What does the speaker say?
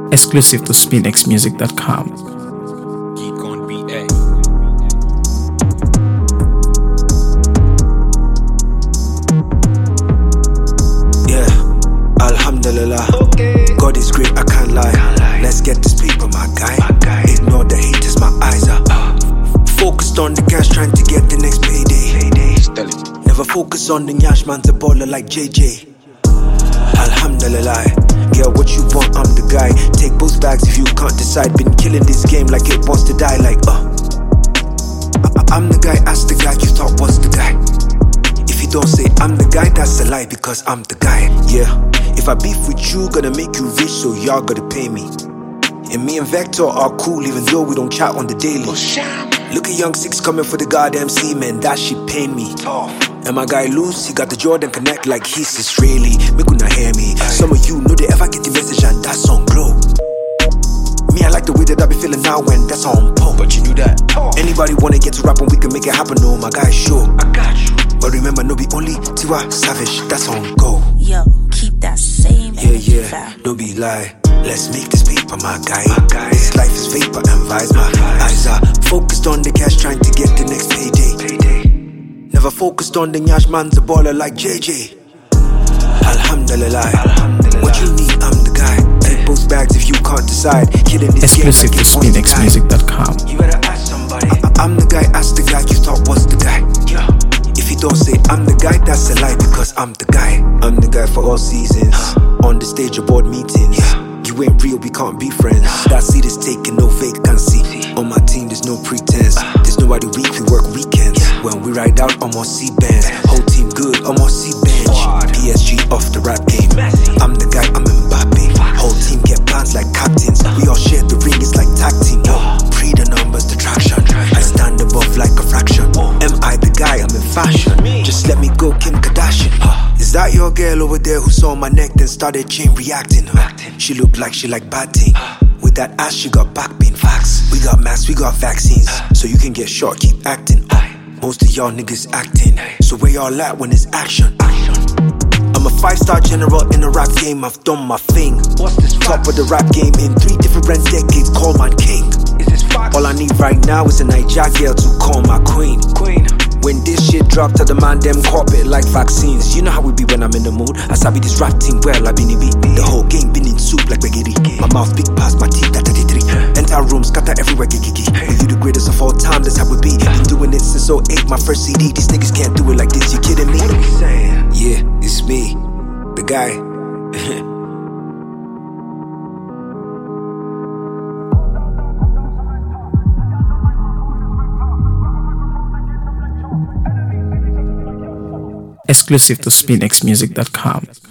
Exclusive to SpinXmusic.com. Geek on BA. Yeah, Alhamdulillah. God is great, I can't lie. Let's get this paper, my guy. Ignore the haters, my eyes are focused on the cash, trying to get the next payday. Never focus on the nyash, man's a baller like JJ. Alhamdulillah. Girl, what you want, I'm the guy. Take both bags if you can't decide. Been killing this game like it wants to die. Like, I'm the guy, ask the guy you thought was the guy. If you don't say I'm the guy, that's a lie, because I'm the guy. Yeah, if I beef with you, gonna make you rich, so y'all gotta pay me. And me and Vector are cool, even though we don't chat on the daily. Look at Young Six coming for the goddamn C, man, that shit pain me. And my guy Loose, he got the Jordan Connect like he's Israeli. Make una hear me. Some of you know they ever get the message and that's on glow. Me, I like the way that I be feeling now when that's on pole. But you knew that. Anybody wanna get to rap and we can make it happen, no, my guy, sure. I got you. But remember, no be only Tiwa Savage, that's on go. Yo, keep that same energy, fam. Don't be lie. Let's make this paper, my guy. This life is vapor and vibes. My eyes are focused on the cash, trying to get the next payday. Never focused on the nyash, man's a baller like JJ. Alhamdulillah. What you need, I'm the guy. Take both bags if you can't decide. Killing this Exclusive game to like it wants to die. SpinXmusic.com. You better ask somebody. I'm the guy, ask the guy you thought was the guy. If you don't say I'm the guy, that's a lie, because I'm the guy. I'm the guy for all seasons. On the stage of board meetings. You ain't real, we can't be friends. That seat is taking no vacancy. On my team, there's no pretense. There's nobody weak, we work weekends. When we ride out, I'm on C-bands. Whole team good, I'm on C-bench. PSG off the rap game. I'm the guy, I'm Mbappe. Whole team get plans like captains. We all share the ring, it's like tag team. Pre the numbers, the traction. I stand above like a fraction. Am I the guy, I'm in fashion. Just let me go, Kim Kardashian. Is that your girl over there who saw my neck then started chain reacting? She looked like she like batting. With that ass she got back pain. Facts. We got masks, we got vaccines. So you can get short, keep acting. Most of y'all niggas acting. So where y'all at when it's action? I'm a 5-star general in the rap game, I've done my thing. Top of the rap game in 3 different decades, call my king. All I need right now is a Niger girl to call my queen. When this shit drop, tell the man them cop it like vaccines. You know how we be when I'm in the mood. I sabi this rap team well, I been be. The whole game been in soup like spaghetti. My mouth big past my teeth, that 33. Enter room, scatter everywhere, gigi. With you the greatest of all time, that's how we be. Been doing it since 08, my first CD. These niggas can't do it like this, you kidding me? What are we saying? Yeah, it's me, the guy. Exclusive to SpinXmusic.com.